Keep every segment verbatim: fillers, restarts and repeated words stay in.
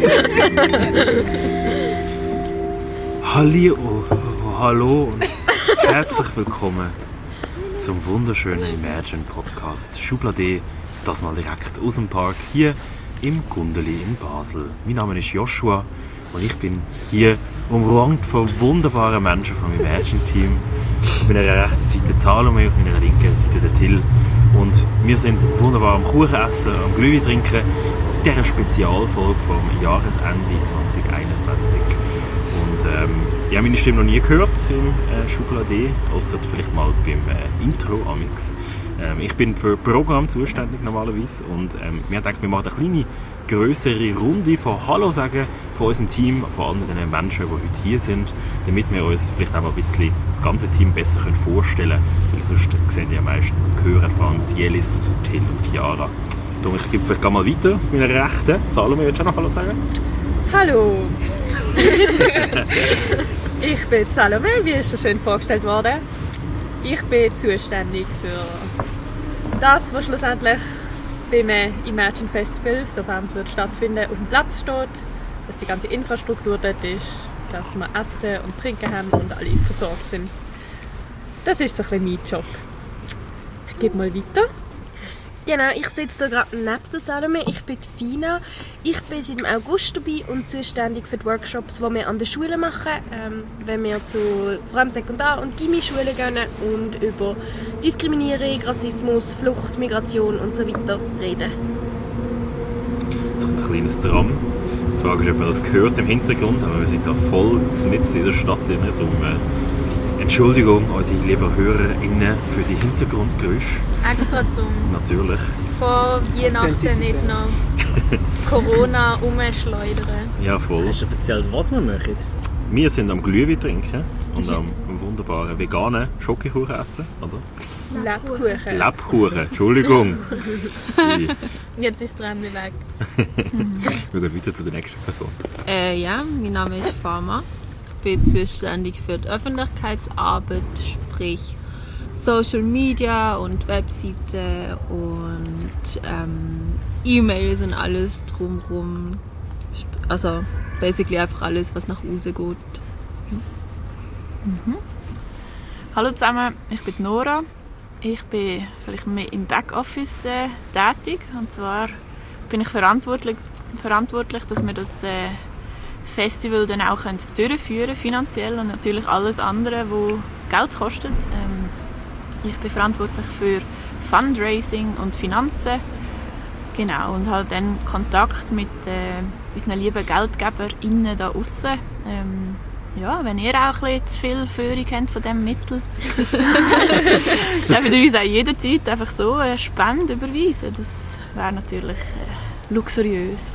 Halli, oh, oh, hallo und herzlich willkommen zum wunderschönen Imagine Podcast Schublade, das mal direkt aus dem Park hier im Gundeli in Basel. Mein Name ist Joshua und ich bin hier umrankt von wunderbaren Menschen vom Imagine Team. Auf meiner rechten Seite Salome, auf meiner linken Seite der Till. Und wir sind wunderbar am Kuchen essen, am Glühwein trinken, in dieser Spezialfolge vom Jahresende zwanzig einundzwanzig. Und ähm, ich habe meine Stimme noch nie gehört im äh, Schublade, ausser vielleicht mal beim äh, Intro amix. Ähm, ich bin für Programm zuständig normalerweise und ähm, wir haben gedacht, wir machen eine kleine, grössere Runde von Hallo sagen von unserem Team, von allen den Menschen, die heute hier sind, damit wir uns vielleicht auch mal ein bisschen das ganze Team besser vorstellen können, weil sonst sehen die ja meistens und hören vor allem Sielis, Till und Chiara. Darum, ich gebe vielleicht mal weiter auf meiner Rechten. Salome, willst du auch noch Hallo sagen? Hallo! Ich bin Salome, wie ist schon schön vorgestellt worden. Ich bin zuständig für das, was schlussendlich beim Imagine Festival, sofern es wird stattfinden, auf dem Platz steht, dass die ganze Infrastruktur dort ist, dass wir Essen und Trinken haben und alle versorgt sind. Das ist so ein bisschen mein Job. Ich gebe mal weiter. Genau, ich sitze hier gerade neben der Salome. Ich bin die Fina. Ich bin seit dem August dabei und zuständig für die Workshops, die wir an der Schule machen. Ähm, wenn wir zu vor allem Sekundar- und Gimmi-Schulen gehen und über Diskriminierung, Rassismus, Flucht, Migration und so weiter reden. Jetzt kommt ein kleines Tram. Die Frage ist, ob man das gehört im Hintergrund, aber wir sind da voll mitten in der Stadt. Darum, äh, Entschuldigung, unsere lieben HörerInnen für die Hintergrundgeräusche. Extra zum Natürlich. vor Weihnachten nicht noch Corona umschleudern. Ja, voll. Hast du erzählt, was wir machen? Wir sind am Glühwein trinken und am wunderbaren veganen Schokokuchen essen, oder? Lebkuchen. Lebkuchen, Entschuldigung. Jetzt ist das Träumchen weg. Wir gehen weiter zu der nächsten Person. Äh, ja, mein Name ist Fama. Ich bin zuständig für die Öffentlichkeitsarbeit, sprich Social Media und Webseiten und ähm, E-Mails und alles drumherum. Also basically einfach alles, was nach außen geht. Ja. Mhm. Hallo zusammen, ich bin Nora. Ich bin vielleicht mehr im Backoffice äh, tätig. Und zwar bin ich verantwortlich, verantwortlich dass wir das äh, Festival dann auch durchführen können, finanziell und natürlich alles andere, was Geld kostet. Ähm, ich bin verantwortlich für Fundraising und Finanzen. Genau, und halt dann Kontakt mit äh, unseren lieben GeldgeberInnen da aussen. Ähm, ja, wenn ihr auch ein bisschen zu viel Führung habt von diesem Mittel, dürft ihr uns auch jederzeit einfach so eine Spende überweisen. Das wäre natürlich äh, luxuriös.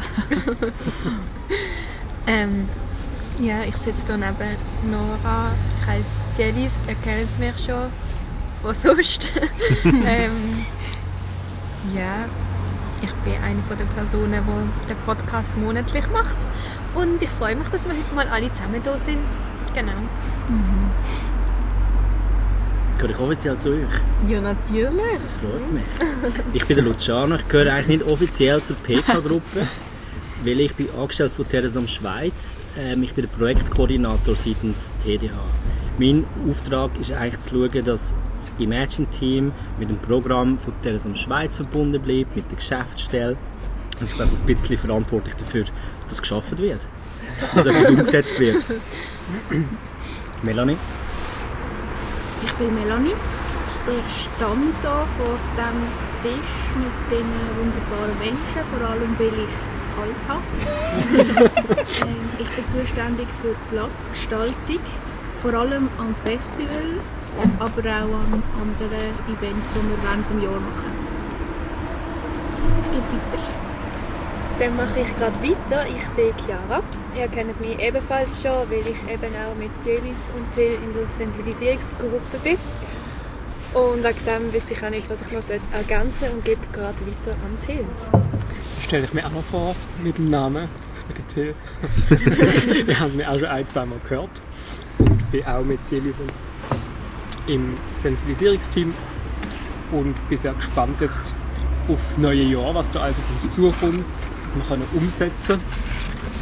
ähm, ja, ich sitze hier neben Nora. Ich heisse Sielis, ihr kennt mich schon von sonst. ähm, ja, ich bin eine der Personen, die den Podcast monatlich macht. Und ich freue mich, dass wir heute mal alle zusammen da sind. Genau. Mhm. Gehöre ich offiziell zu euch? Ja, natürlich. Das freut mich. Ich bin der Luciano. Ich gehöre eigentlich nicht offiziell zur P K-Gruppe, weil ich bin angestellt von Teresam Schweiz. Ähm, ich bin der Projektkoordinator seitens T D H. Mein Auftrag ist eigentlich zu schauen, dass das Imagine-Team mit dem Programm von Teresam Schweiz verbunden bleibt, mit der Geschäftsstelle. Und ich bin also ein bisschen verantwortlich dafür, dass geschaffen wird, dass etwas umgesetzt wird. Melanie? Ich bin Melanie. Ich stand hier vor diesem Tisch mit diesen wunderbaren Menschen, vor allem weil ich kalt habe. ähm, ich bin zuständig für Platzgestaltung, vor allem am Festival, aber auch an anderen Events, die wir während dem Jahr machen. Ich gehe weiter. Dann mache ich gerade weiter. Ich bin Chiara. Ihr kennt mich ebenfalls schon, weil ich eben auch mit Sielis und Till in der Sensibilisierungsgruppe bin. Und wegen dem wüsste ich auch nicht, was ich noch ergänzen soll und gebe gerade weiter an Till. Stelle ich mir auch noch vor mit dem Namen. Ich bin Till. Wir haben mich auch schon ein, zwei Mal gehört. Und bin auch mit Sielis im Sensibilisierungsteam und bin sehr gespannt jetzt aufs neue Jahr, was da also auf uns zukommt, was wir können umsetzen können.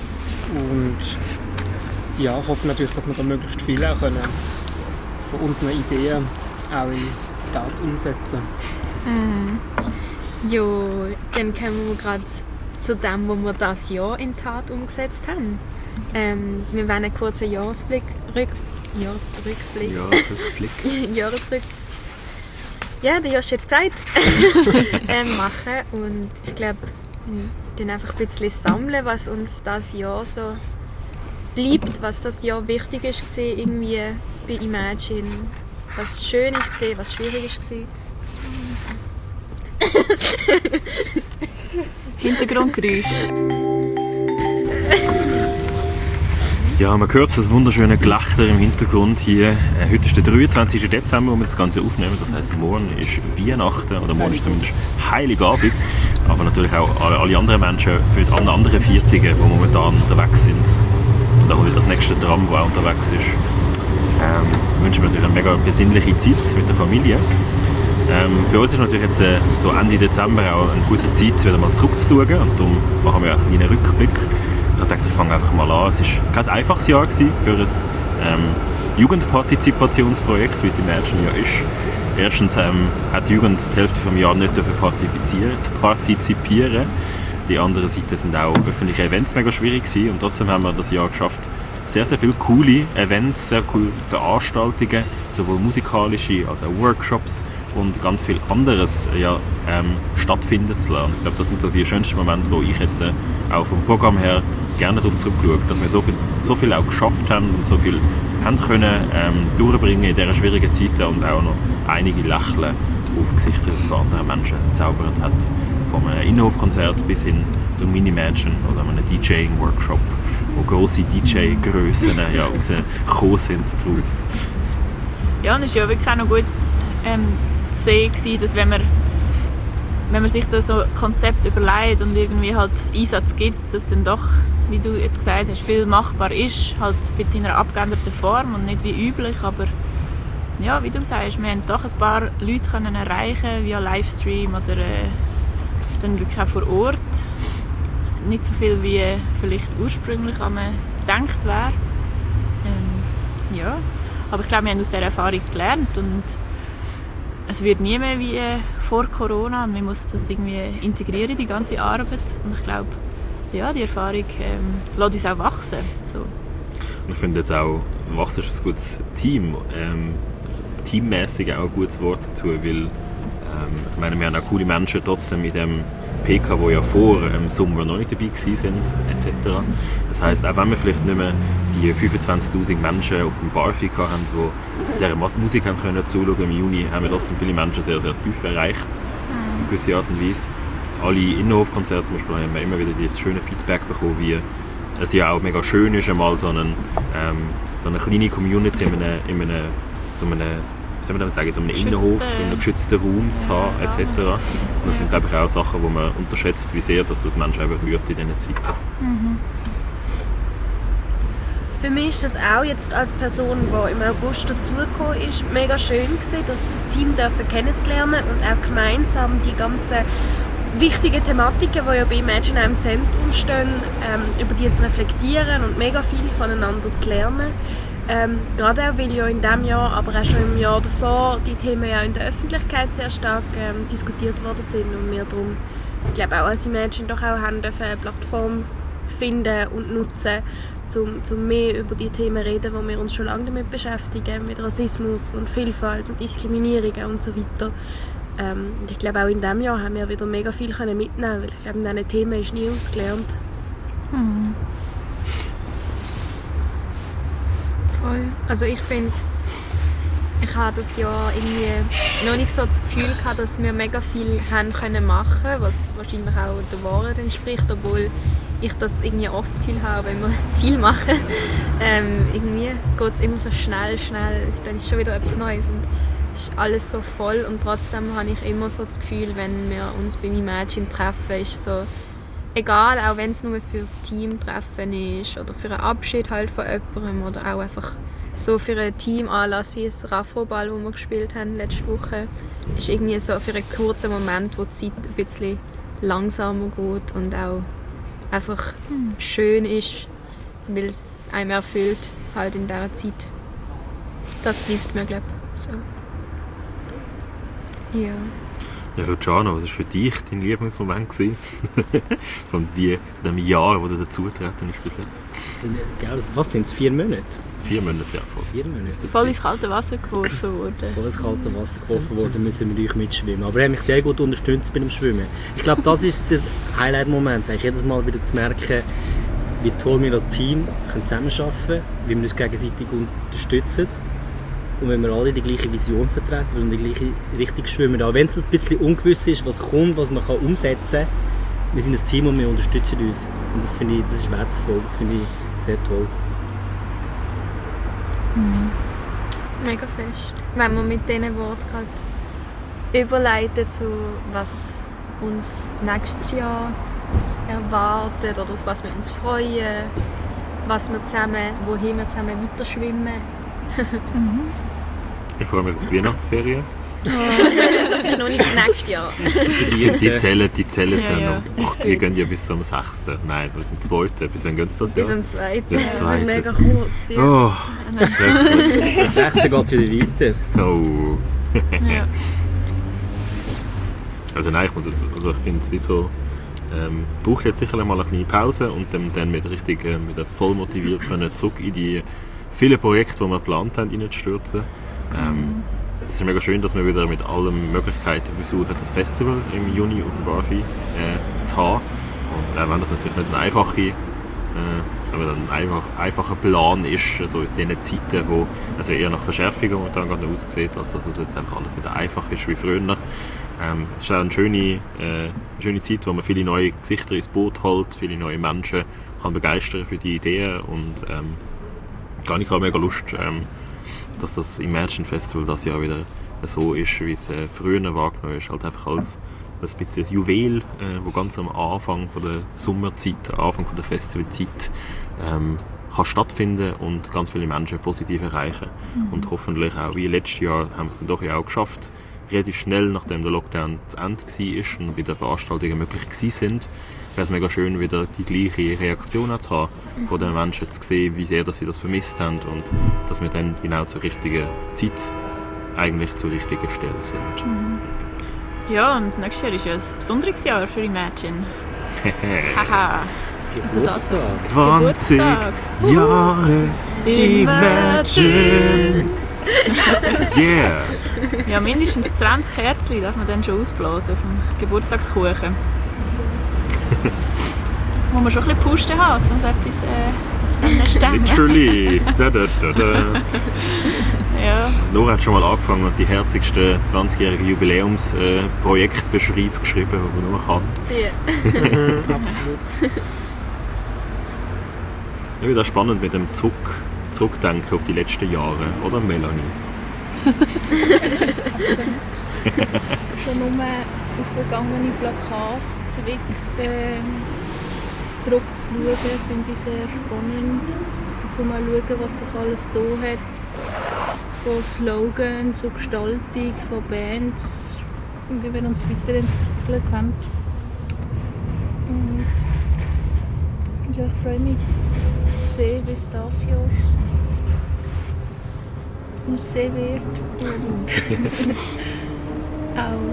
Und ja, ich hoffe natürlich, dass wir da möglichst viel auch können von unseren Ideen auch in Tat umsetzen. Mhm. Ja, dann kommen wir gerade zu dem, was wir das Jahr in Tat umgesetzt haben. Ähm, wir wollen einen kurzen Jahresblick, Rück, Jahresrückblick. Jahresrückblick. Jahresrück. Ja, der hast du jetzt gesagt. ähm, machen. Und ich glaube, dann einfach ein bisschen sammeln, was uns das Jahr so bleibt, was das Jahr wichtig ist, irgendwie bei Imagine. Was schön ist, was schwierig ist. Hintergrundgeräusch. Ja, man hört das wunderschöne Gelächter im Hintergrund hier. Äh, heute ist der dreiundzwanzigste Dezember, wo wir das Ganze aufnehmen. Das heisst, morgen ist Weihnachten, oder morgen ist zumindest Heiligabend. Aber natürlich auch alle, alle anderen Menschen für die anderen Viertige, die momentan unterwegs sind. Und auch wieder das nächste Tram, das auch unterwegs ist. Ähm, wünschen wir natürlich eine mega besinnliche Zeit mit der Familie. Ähm, für uns ist natürlich jetzt äh, so Ende Dezember auch eine gute Zeit, wieder mal zurückzuschauen. Und darum machen wir auch einen kleinen Rückblick. Ich dachte, ich fange einfach mal an. Es war kein einfaches Jahr gewesen für ein ähm, Jugendpartizipationsprojekt, wie es Imagine ja ist. Erstens ähm, hat die Jugend die Hälfte des Jahres nicht partizipieren. Die andere Seite sind auch öffentliche Events mega schwierig gewesen. Und trotzdem haben wir das Jahr geschafft, sehr, sehr viele coole Events, sehr coole Veranstaltungen, sowohl musikalische als auch Workshops und ganz viel anderes ja, ähm, stattfinden zu lassen. Ich glaube, das sind so die schönsten Momente, wo ich jetzt äh, auch vom Programm her gerne darauf zurückschaue, dass wir so viel, so viel auch geschafft haben und so viel haben können ähm, durchbringen in dieser schwierigen Zeit und auch noch einige Lächeln auf Gesichter von anderen Menschen gezaubert hat. Von einem Innenhofkonzert bis hin zum Mini-Mansion oder einem DJing-Workshop, wo grosse D J-Grössen ja, rausgekommen sind daraus. Ja, und es war ja wirklich auch noch gut ähm, zu sehen, dass wenn man, wenn man sich da so ein Konzept überlegt und irgendwie halt Einsatz gibt, dass dann doch, wie du jetzt gesagt hast, viel machbar ist, halt in einer abgeänderten Form und nicht wie üblich, aber ja, wie du sagst, wir haben doch ein paar Leute können erreichen via Livestream oder äh, dann wirklich auch vor Ort. Nicht so viel wie vielleicht ursprünglich gedacht wäre. Ähm, ja. Aber ich glaube, wir haben aus dieser Erfahrung gelernt und es wird nie mehr wie vor Corona und man muss das irgendwie integrieren, die ganze Arbeit. Und ich glaube, ja, die Erfahrung ähm, lässt uns auch wachsen. So. Und ich finde jetzt auch, also wachsen ist ein gutes Team. Ähm, teammäßig auch ein gutes Wort dazu, weil ähm, ich meine, wir haben auch coole Menschen trotzdem in dem P K, die ja vor im Sommer noch nicht dabei waren, et cetera. Das heisst, auch wenn wir vielleicht nicht mehr die fünfundzwanzigtausend Menschen auf dem Barfik haben, die dieser Musik haben können zuschauen im Juni, haben wir trotzdem viele Menschen sehr, sehr tief erreicht, in gewisser Art und Weise. Alle Innenhofkonzerte zum Beispiel haben wir immer wieder dieses schöne Feedback bekommen, wie es ja auch mega schön ist, einmal so, einen, ähm, so eine kleine Community in einem, in einem, so einem soll man sagen, so einen Innenhof, in einem geschützten Raum zu haben, et cetera. Und das sind, glaube ich, auch Sachen, die man unterschätzt, wie sehr dass das Menschen eben rührt in diesen Zeiten. Mhm. Für mich ist das auch jetzt als Person, die im August dazugekommen ist, mega schön gewesen, das, das Team dürfen kennenzulernen und auch gemeinsam die ganzen wichtigen Thematiken, die ja bei Imagine im Zentrum stehen, ähm, über die zu reflektieren und mega viel voneinander zu lernen. Ähm, gerade auch, weil ja in diesem Jahr, aber auch schon im Jahr davor, die Themen ja in der Öffentlichkeit sehr stark ähm, diskutiert worden sind und wir darum, ich glaube auch als Imagine doch auch haben dürfen, eine Plattform finden und nutzen, um, um mehr über die Themen zu reden, wo wir uns schon lange damit beschäftigen, mit Rassismus und Vielfalt und Diskriminierungen und so weiter. Ähm, und ich glaube auch in diesem Jahr haben wir wieder mega viel können mitnehmen, weil ich glaube, in diesen Themen ist nie ausgelernt. Hm. Voll. Also ich finde, ich habe das Jahr irgendwie noch nicht so das Gefühl gehabt, dass wir mega viel haben können machen, was wahrscheinlich auch der Wahrheit entspricht, obwohl ich das irgendwie oft das Gefühl habe, wenn wir viel machen, ähm, irgendwie geht es immer so schnell, schnell, dann ist schon wieder etwas Neues und ist alles so voll und trotzdem habe ich immer so das Gefühl, wenn wir uns beim Imagine treffen, ist so egal, auch wenn es nur für das Teamtreffen ist oder für einen Abschied halt von jemandem oder auch einfach so für einen Teamanlass wie das Rafro-Ball, das wir gespielt haben letzte Woche, ist irgendwie so für einen kurzen Moment, wo die Zeit ein bisschen langsamer geht und auch einfach schön ist, weil es einem erfüllt, halt in dieser Zeit. Das bleibt mir, glaube ich, so. Ja. Ja, Luciano, was war für dich dein Lieblingsmoment gewesen? Von die, dem Jahr, wo du dazugetreten bist bis jetzt? Das sind, gell, was sind es? Vier Monate? Vier Monate, ja. Voll. Vier Monate. Voll ins kalte Wasser geworfen worden. Voll ins kalte Wasser geworfen worden, müssen wir euch mitschwimmen. Aber er hat mich sehr gut unterstützt bei dem Schwimmen. Ich glaube, das ist der Highlight-Moment, eigentlich jedes Mal wieder zu merken, wie toll wir als Team zusammenarbeiten können, wie wir uns gegenseitig unterstützen. Und wenn wir alle die gleiche Vision vertreten und die gleiche Richtung schwimmen, auch wenn es ein bisschen ungewiss ist, was kommt, was man kann umsetzen kann, wir sind ein Team und wir unterstützen uns. Und das finde ich, das ist wertvoll, das finde ich sehr toll. Mhm. Mega fest. Wenn wir mit diesen Worten gerade überleiten zu was uns nächstes Jahr erwartet oder auf was wir uns freuen, was wir zusammen, wohin wir zusammen weiter schwimmen. Mhm. Ich freue mich auf die Weihnachtsferien. Das ist noch nicht das nächste Jahr. Die, die zählen, die zählen Ja, dann ja. noch. Ach, die gehen ja bis zum sechsten Nein, bis zum zweiten Bis wann gehen sie das Bis Jahr? zum zweiten Ja, Ja, zweiten. Mega kurz, ja. Oh, Am sechsten geht es wieder weiter. oh. Ja. Also nein, ich, muss, also ich finde es wie so, ähm, braucht jetzt sicher mal eine kleine Pause und dann, dann mit richtig äh, mit voll motiviert können zurück in die vielen Projekte, die wir geplant haben, reinzustürzen. Ähm, es ist mega schön, dass wir wieder mit allen Möglichkeiten versuchen, das Festival im Juni auf dem Barfi äh, zu haben. Und auch wenn das natürlich nicht ein einfacher, äh, aber ein einfach, einfacher Plan ist, also in diesen Zeiten, wo also eher nach Verschärfungen momentan gerade aussieht, als dass es jetzt einfach alles wieder einfach ist wie früher. Ähm, es ist auch eine schöne, äh, eine schöne Zeit, wo man viele neue Gesichter ins Boot holt, viele neue Menschen kann begeistern für die Ideen und ähm, gar nicht mega Lust, ähm, dass das Imagine Festival das Jahr wieder so ist, wie es äh, früher wahrgenommen ist. Halt einfach als ein bisschen ein Juwel, äh, wo ganz am Anfang von der Sommerzeit, am Anfang von der Festivalzeit ähm, kann stattfinden und ganz viele Menschen positiv erreichen. Mhm. Und hoffentlich auch wie letztes Jahr haben wir es dann doch ja auch geschafft, relativ schnell, nachdem der Lockdown zu Ende war und wieder Veranstaltungen möglich waren, wäre es mega schön, wieder die gleiche Reaktion zu haben, von den Menschen zu sehen, wie sehr dass sie das vermisst haben und dass wir dann genau zur richtigen Zeit eigentlich zur richtigen Stelle sind. Ja, und nächstes Jahr ist ja ein besonderes Jahr für Imagine. Haha. Also das zwanzig Geburtstag. Jahre Imagine! Yeah! Ja, mindestens zwanzig Kerzen darf man dann schon ausblasen auf dem Geburtstagskuchen. Muss man schon ein bisschen Pusten haben, um so etwas äh, stemmen. Literally! Da, da, da, da. Ja. Nora hat schon mal angefangen und die herzigsten zwanzigjährigen Jubiläumsprojekte geschrieben, die man nur kann. Ja. Absolut. Ja, wieder spannend mit dem Zurück, Zurückdenken auf die letzten Jahre, oder Melanie? Schon nur auf vergangene Plakate zurück, äh, zurückzuschauen, finde ich sehr spannend. So mal schauen, was sich alles da hat. Von Slogan zur Gestaltung, von Bands, wie wir uns weiterentwickelt haben. Und ja, ich freue mich zu sehen, wie es dieses Jahr aussehen wird. Und auch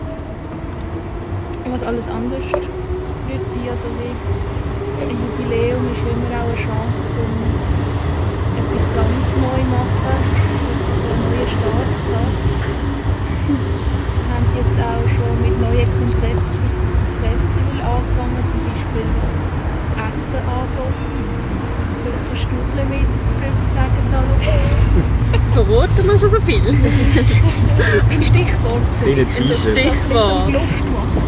was alles anders wird sein. Also wie ein Jubiläum ist immer auch eine Chance, um etwas ganz neu zu machen, so einen neuen Start zu haben. Wir haben jetzt auch schon mit neuen Konzepten für das Festival angefangen, zum Beispiel was Essen angeht. Vielleicht kannst du ein bisschen mit darüber sagen, Salo. Verraten wir schon so viel? Ein Stichwort für Kleiner dich. Teaser. Das ist Stichwort. so Luft machen.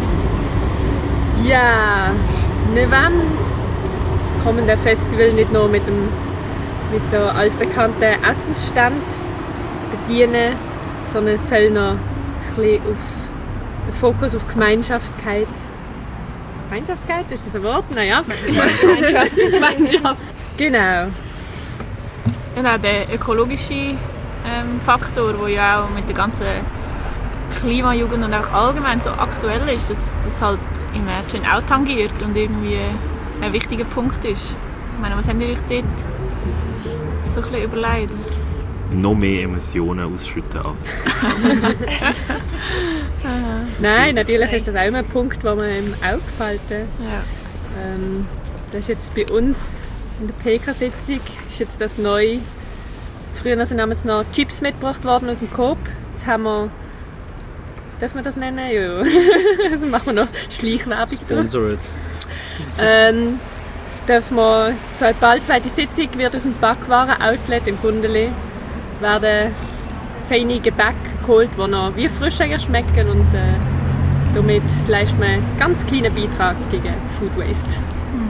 Ja, wir wollen das kommende Festival nicht nur mit dem mit der altbekannten Essensstand bedienen, sondern es soll noch ein bisschen auf den Fokus auf Gemeinschaftlichkeit. Gemeinschaftlichkeit, ist das ein Wort? Naja. Gemeinschaft. Gemeinschaft. Genau. Genau, der ökologische ähm, Faktor, der ja auch mit der ganzen Klimajugend und auch allgemein so aktuell ist, dass das halt Imagine auch tangiert und irgendwie ein wichtiger Punkt ist Ich meine, was habt ihr euch dort so ein bisschen überlegt? Noch mehr Emotionen ausschütten als Nein, natürlich ist das auch immer ein Punkt, den man im Auge behalten. Ja. Ähm, das ist jetzt bei uns in der P K-Sitzung ist jetzt das neu. Früher sind damals noch Chips mitgebracht worden aus dem Coop. Jetzt haben wir, darf man das nennen? Ja. Also machen wir noch Schleichwerbung. Sponsored. Ähm, jetzt dürfen wir, so bald zweite Sitzung wird aus dem Backwaren-Outlet im Gundeli werden feine Gebäck geholt, die noch wie frisch schmecken und äh, damit leistet man einen ganz kleinen Beitrag gegen Food Waste.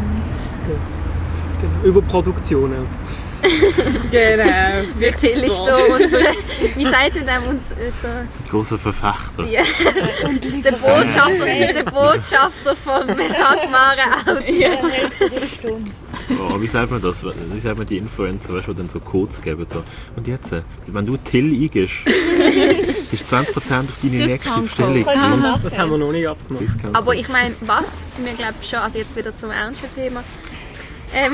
Genau. Überproduktionen. Genau. Till ist da unsere, wie sagt man dem, uns, äh, so, großer Verfechter. ja. der, Botschafter, der Botschafter vom Backwaren-Outlet. Oh, wie sagt man das? Wie sagt man die Influencer, weißt, die dann so Codes geben? So. Und jetzt, wenn du Till eingibst, ist zwanzig Prozent auf deine nächste Discount Bestellung. Code. Das haben wir noch nicht abgemacht. Discount. Aber ich meine, was wir glaube schon, also jetzt wieder zum ernsten Thema, ähm,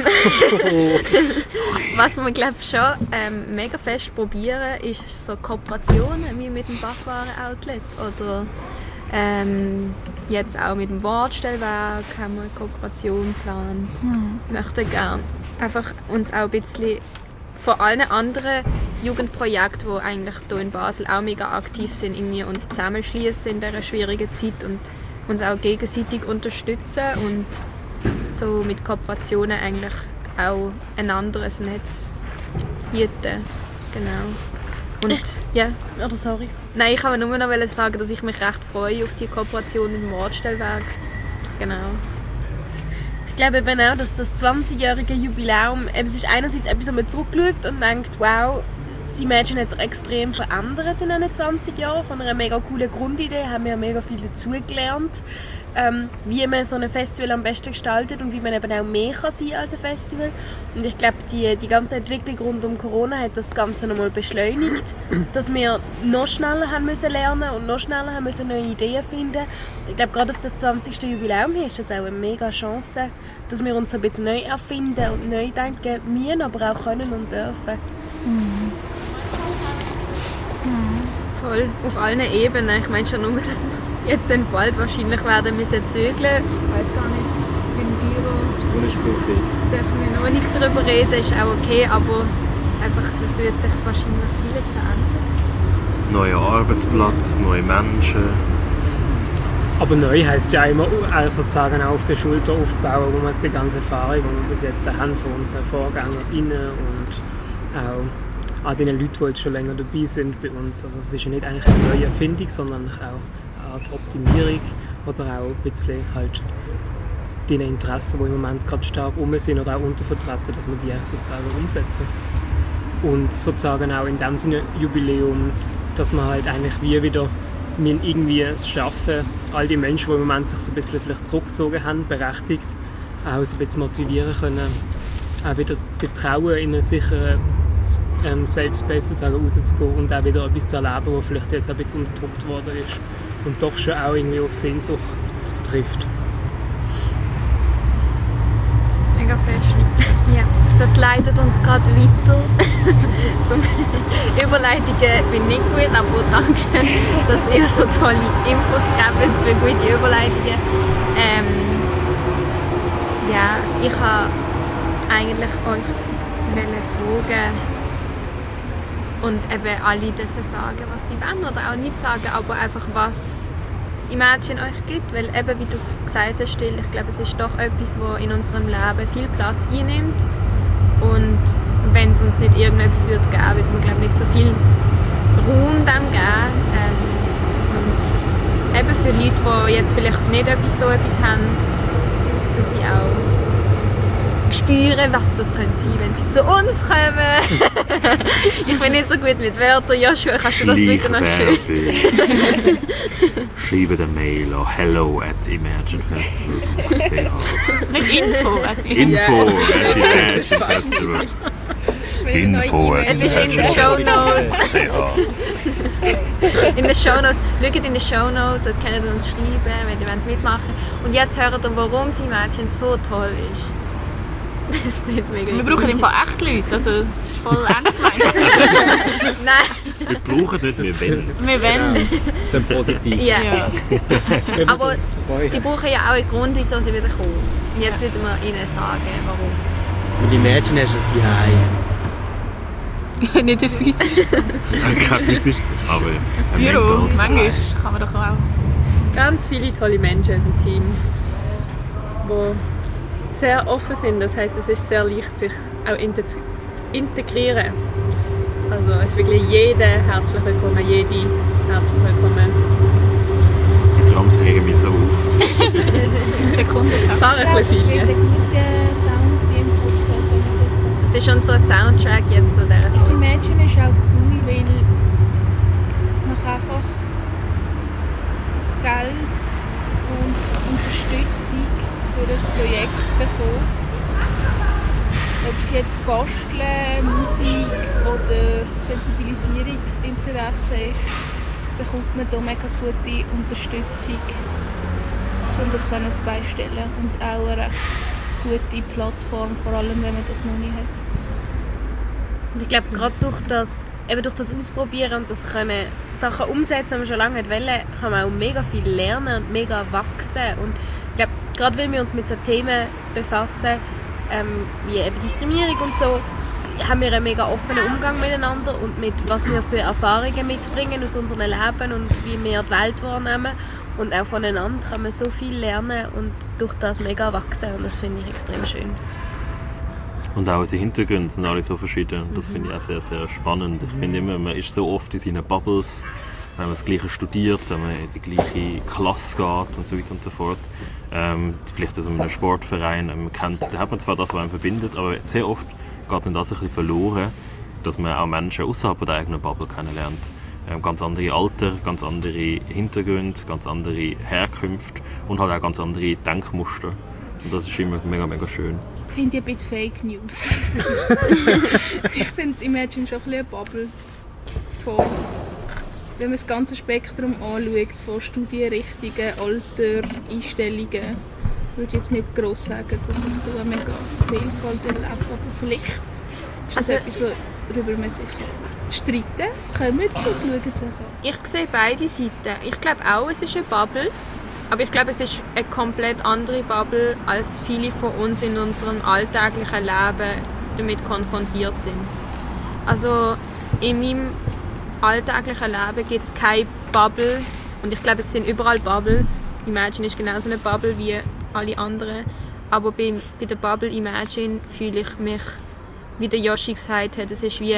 was wir glaube schon ähm, mega fest probieren, ist so Kooperationen wie mit dem Backwaren-Outlet oder ähm, jetzt auch mit dem Wortstellwerk haben wir eine Kooperation geplant. Mhm. Wir möchten gerne einfach uns auch ein bisschen von allen anderen Jugendprojekten, die eigentlich hier in Basel auch mega aktiv sind, irgendwie uns zusammenschließen in dieser schwierigen Zeit und uns auch gegenseitig unterstützen und so mit Kooperationen eigentlich auch ein anderes Netz bieten. Genau. Und ja. Oder sorry. Nein, ich wollte nur noch sagen, dass ich mich recht freue auf die Kooperation mit dem Wortstellwerk. Genau. Ich glaube eben auch, dass das zwanzigjährige Jubiläum, eben, es ist einerseits etwas, wo man zurückschaut und denkt, wow, das Imagine hat sich extrem verändert in diesen zwanzig Jahren. Von einer mega coolen Grundidee haben wir mega viel dazugelernt, ähm, wie man so ein Festival am besten gestaltet und wie man eben auch mehr kann sein als ein Festival. Und ich glaube, die, die ganze Entwicklung rund um Corona hat das Ganze nochmal beschleunigt, dass wir noch schneller haben müssen lernen und noch schneller haben müssen neue Ideen finden. Ich glaube, gerade auf das zwanzigste Jubiläum hier ist das auch eine mega Chance, dass wir uns ein bisschen neu erfinden und neu denken müssen, aber auch können und dürfen. Mhm. Voll, auf allen Ebenen. Ich meine schon nur, dass wir jetzt dann bald wahrscheinlich werden müssen zügeln. Ich weiß gar nicht, im Büro Ohne Spruch. dürfen wir noch nicht darüber reden, ist auch okay, aber einfach, es wird sich wahrscheinlich vieles verändern. Neuer Arbeitsplatz, neue Menschen. Aber neu heisst ja immer auch sozusagen auch auf der Schulter aufbauen, wo wir die ganze Erfahrung, die wir bis jetzt haben von unseren VorgängerInnen und auch an den Leuten, die jetzt schon länger dabei sind bei uns. Also es ist ja nicht eigentlich eine neue Erfindung, sondern auch eine Art Optimierung oder auch ein bisschen halt die Interessen, die im Moment gerade stark um sind oder auch untervertreten, dass wir die sozusagen umsetzen. Und sozusagen auch in dem Sinne Jubiläum, dass wir halt eigentlich wie wieder wir irgendwie es schaffen, all die Menschen, die im Moment sich so ein bisschen vielleicht zurückgezogen haben, berechtigt, auch so ein bisschen motivieren können, auch wieder getrauen, in einen sicheren ähm, Safe Space sozusagen rauszugehen und auch wieder etwas zu erleben, was vielleicht jetzt ein bisschen unterdrückt worden ist und doch schon auch irgendwie auf Sehnsucht trifft. Mega fest. Ja. Das leitet uns gerade weiter zum Überleitungen. Ich bin nicht gut, aber danke schön, dass ihr so tolle Inputs gebt für gute Überleitungen. Ähm, ja, ich wollte eigentlich euch fragen und eben alle dürfen sagen, was sie wollen oder auch nicht sagen, aber einfach was das Imagine euch gibt, weil eben, wie du gesagt hast, Till, ich glaube, es ist doch etwas, das in unserem Leben viel Platz einnimmt. Und wenn es uns nicht irgendetwas würde geben, würde man glaube nicht so viel Raum dem geben. Ähm, und eben für Leute, die jetzt vielleicht nicht etwas, so etwas haben, dass sie auch spüren, was das könnte sein, wenn sie zu uns kommen. Ich bin nicht so gut mit Wörtern. Joshua, kannst du das bitte noch schön? Schreibe eine Mail an hello at imaginefestival punkt c h. Nicht Info. at Info at imaginefestival. Info at Es ist in den Shownotes. imaginefestival.ch. In den Shownotes. Schaut in den Shownotes, dort könnt ihr uns schreiben, wenn ihr mitmachen wollt. Und jetzt hört ihr, warum das Imagine so toll ist. Das klingt mega Wir brauchen im Fall echt Leute, also das ist voll ernst gemeint. Nein. Wir brauchen nicht, wir wollen es. Wir wollen Das ist dann positiv. Ja. Ja. Aber sie brauchen ja auch einen Grund, wieso sie wieder kommen. Und jetzt würden wir ihnen sagen, warum. Und Imagine hast du es daheim. Nicht ein physisches. Kein physisches, aber Das ein Büro, mentales manchmal daheim. kann man doch auch. Ganz viele tolle Menschen in unserem Team, die sehr offen sind. Das heisst, es ist sehr leicht, sich auch inte- zu integrieren. Also es ist wirklich jeder herzlich willkommen, jede herzlich willkommen. Die Drums regen mich so auf. Sekunde. Fahr ein Das bisschen wird viel. ein guter Sound sein im Podcast, wenn man es jetzt Das ist unser Soundtrack jetzt von dieser Das Folge. Imagine ist auch cool, weil man kann einfach Geld und Unterstützung für das Projekt bekommen. Ob es jetzt Basteln, Musik oder Sensibilisierungsinteresse ist, bekommt man hier mega gute Unterstützung, um das auf die Beine zu stellen. Und auch eine recht gute Plattform, vor allem wenn man das noch nicht hat. Und ich glaube, gerade durch das, eben durch das Ausprobieren und das können Sachen umsetzen, die man schon lange nicht wollen, kann man auch mega viel lernen und mega wachsen. Und ich glaube, gerade weil wir uns mit so Themen befassen, ähm, wie eben Diskriminierung und so, haben wir einen mega offenen Umgang miteinander und mit was wir für Erfahrungen mitbringen aus unserem Leben und wie wir die Welt wahrnehmen. Und auch voneinander kann man so viel lernen und durch das mega wachsen. Und das finde ich extrem schön. Und auch unsere Hintergründe sind alle so verschieden. Und das finde ich auch sehr, sehr spannend. Ich finde immer, man ist so oft in seinen Bubbles, wenn man das Gleiche studiert, wenn man in die gleiche Klasse geht und so weiter und so fort. Ähm, vielleicht aus einem Sportverein, man kennt, da hat man zwar das, was einen verbindet, aber sehr oft geht dann das ein bisschen verloren, dass man auch Menschen außerhalb der eigenen Bubble kennenlernt. Ähm, ganz andere Alter, ganz andere Hintergründe, ganz andere Herkünfte und halt auch ganz andere Denkmuster. Und das ist immer mega, mega schön. Finde ich ein bisschen Fake News. Ich finde Imagine schon ein bisschen eine Bubble. Von, wenn man das ganze Spektrum anschaut, von Studienrichtungen, Alter, Einstellungen, würde ich jetzt nicht gross sagen, dass ich da eine mega Vielfalt erlebe. Aber vielleicht ist das Also, etwas, worüber man sich streiten kann. Kommt und schaut es an. Ich sehe beide Seiten. Ich glaube auch, es ist eine Bubble. Aber ich glaube, es ist eine komplett andere Bubble, als viele von uns in unserem alltäglichen Leben damit konfrontiert sind. Also in meinem alltäglichen Leben gibt es keine Bubble. Und ich glaube, es sind überall Bubbles. Imagine ist genauso eine Bubble wie alle anderen. Aber bei, bei der Bubble Imagine fühle ich mich, wie der Yoshi gesagt hat, es ist wie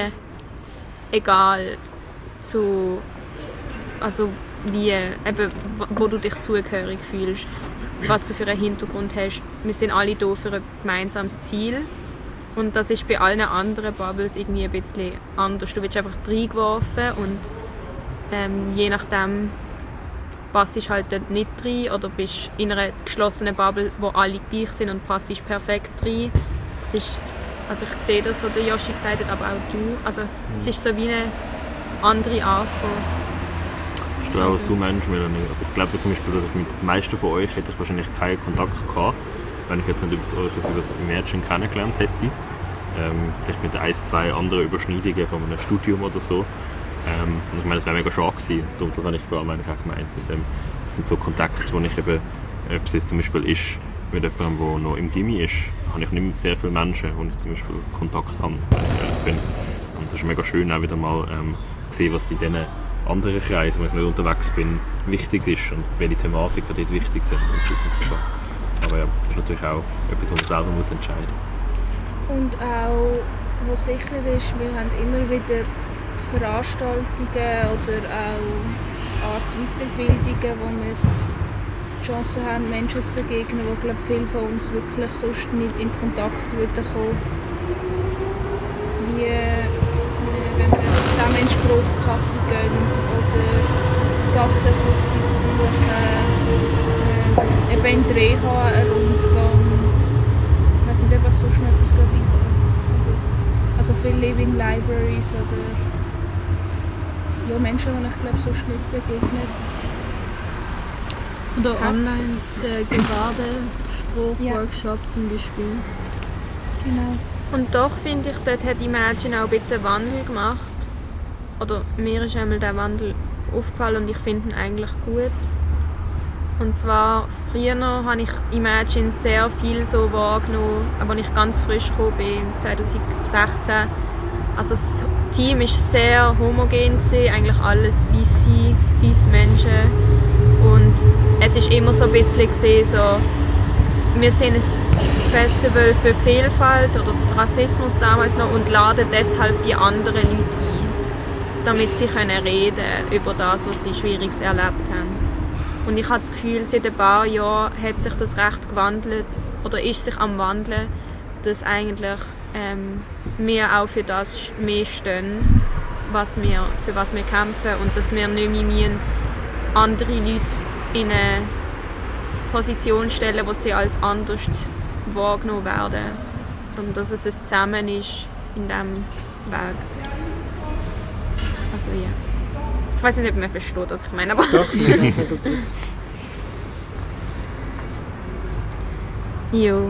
egal zu... Also wie, eben, wo du dich zugehörig fühlst, was du für einen Hintergrund hast. Wir sind alle hier für ein gemeinsames Ziel. Und das ist bei allen anderen Bubbles irgendwie ein bisschen anders. Du wirst einfach reingeworfen und ähm, je nachdem passt du halt dort nicht rein oder bist in einer geschlossenen Bubble, wo alle gleich sind und passt perfekt rein. Es ist, also ich sehe das, was der Yoshi gesagt hat, aber auch du. Also es ist so wie eine andere Art von... Ich verstehe auch, was du meinst, Melanie. Aber ich glaube zum Beispiel, dass ich mit den meisten von euch hätte ich wahrscheinlich keinen Kontakt gehabt, wenn ich jetzt nicht über das, euch über das Imagine kennengelernt hätte. Ähm, vielleicht mit ein, zwei anderen Überschneidungen von einem Studium oder so. Ähm, und ich meine, das wäre mega schade gewesen. Darum, das habe ich vor allem eigentlich auch gemeint. Mit dem, das sind so Kontakte, wo ich eben, ob es jetzt zum Beispiel ist, mit jemandem, der noch im Gymi ist, habe ich nicht mit sehr vielen Menschen, wo ich zum Beispiel Kontakt habe, wenn ich ehrlich bin. Und das ist mega schön, auch wieder mal ähm, zu sehen, was in diesen anderen Kreisen, wo ich nicht unterwegs bin, wichtig ist und welche Thematiken dort wichtig sind und so weiter. Aber ja, das ist natürlich auch etwas, was man selber muss entscheiden muss. Und auch, was sicher ist, wir haben immer wieder Veranstaltungen oder auch Art Weiterbildungen, wo wir die Chance haben, Menschen zu begegnen, die, glaube ich, viele von uns wirklich sonst nicht in Kontakt würden kommen. Wie wenn wir zusammen in den Spruchkaffee gehen oder die Gassenküche besuchen, äh, eben in die Reha einen Rundgang. Ich weiß nicht, ob ich sonst noch etwas gerade einfällt. Also viele Living Libraries oder ja, Menschen, die ich glaube sonst nicht begegnet. Oder online der Gebärdenspruch-Workshop zum Beispiel. Genau. Und doch finde ich, dort hat Imagine auch ein bisschen Wandel gemacht. Oder mir ist einmal der Wandel aufgefallen und ich finde ihn eigentlich gut. Und zwar, früher habe ich Imagine sehr viel so wahrgenommen, als ich ganz frisch gekommen bin, zwanzig sechzehn. Also das Team war sehr homogen, eigentlich alles weisse, cis-Menschen. Und es war immer so ein bisschen gesehen, so, wir sind ein Festival für Vielfalt oder Rassismus damals noch und laden deshalb die anderen Leute ein, damit sie können reden über das, was sie Schwieriges erlebt haben. Und ich habe das Gefühl, seit ein paar Jahren hat sich das recht gewandelt oder ist sich am wandeln, dass eigentlich ähm, wir auch für das mehr stehen, was wir, für was wir kämpfen und dass wir nicht mehr müssen, andere Leute in eine Position stellen, wo sie als anders wahrgenommen werden, sondern dass es ein Zusammen ist in diesem Weg. Also ja. Ich weiß nicht, ob man versteht, was ich meine, aber... Doch, ja, Jo.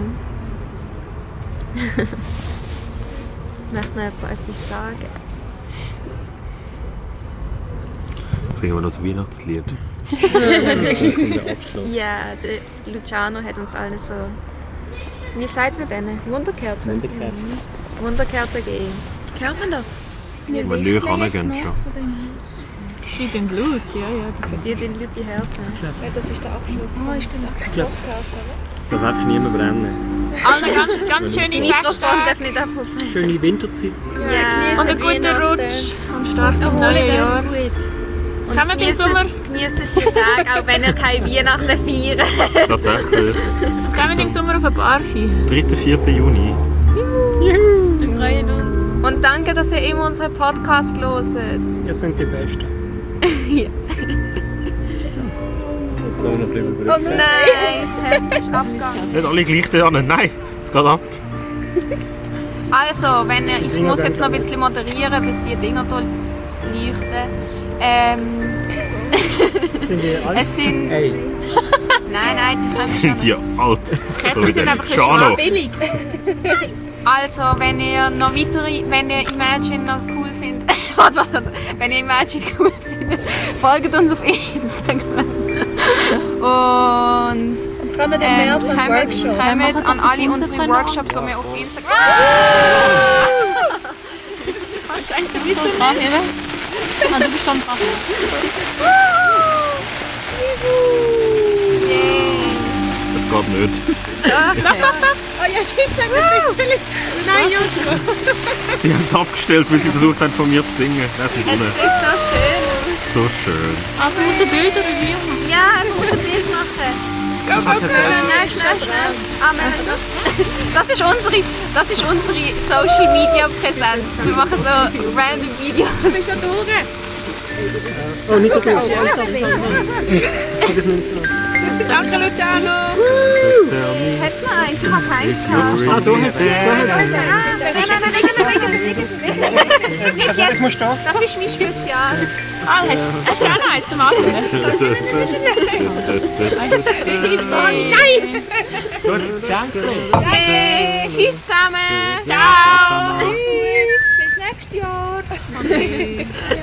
Ich möchte noch etwas sagen. Jetzt kriegen wir das Weihnachtslied. Der Abschluss. Ja, der Luciano hat uns alle so... Wie sagt man denen? Wunderkerzen? Wunderkerzen. Wunderkerzen gegeben. Hört man das? Wenn wir näher rangehen schon. Die den Blut, ja, ja. Die den Leute die Härten. Ja, das ist der Abschluss vom Ich glaube, Podcast, oder? es darf einfach niemand brennen. Alle ganz, ganz schöne Das Mikrofon darf Feste nicht aufhören. schöne Winterzeit. Ja. und einen guten Rutsch am Start im neuen Jahr. Und Kommen im geniessen- Sommer, Geniessen die Tage, auch wenn ihr keine Weihnachten feiert. Tatsächlich. kommen im Sommer auf ein Barfi. dritter vierter Juni. Wir freuen uns. Und danke, dass ihr immer unseren Podcast hört. Ihr seid die Besten. So noch ein bisschen Oh überbrücken. nein, das Herz ist abgegangen. Nicht alle gleich da. Nein, es geht ab. Also, wenn ihr, ich Dinger muss jetzt noch ein gehen bisschen moderieren, bis die Dinger hier leuchten. Ähm, Sind die alle? es sind... Hey, Nein, nein, die können Sind die alt? Kerzen sind einfach ein Luciano. billig. Also, wenn ihr noch weitere, wenn ihr Imagine noch cool findet, warte, warte, warte. wenn ihr Imagine cool findet, folgt uns auf Instagram. Und Kommen im ähm, März an kommt, Workshop. kommt an alle unsere Workshops, die wir auf Instagram... Kannst du eigentlich ein bisschen dranheben? Ah, du bist schon dran. Das geht nicht. Oh ja, stimmt, sag das nicht. Nein, Joshua. Die haben es abgestellt, weil sie versucht haben, von mir zu singen. Das ist Es ohne. sieht so schön aus. So schön. Aber muss ein Bild oder wie? Ja, ich muss ein Bild machen. Schnell, schnell, schnell. Amen. Das ist unsere, das ist unsere Social Media Präsenz. Wir machen so random Videos. Du bist schon durch. Oh, nicht so viel. Hab ich nicht so. Danke, Luciano. Hat es noch eins? Ich habe keins gehabt. Ah, du hast Nein, nein, nein, wegen, wegen, wegen. Nicht Jetzt jetzt. musst du da. Das ist mein Spezial. Ah, hast hast du auch noch eins zum Atmen? Oh nein! gut, danke. Hey, tschüss zusammen. Ciao. Bis nächstes Jahr.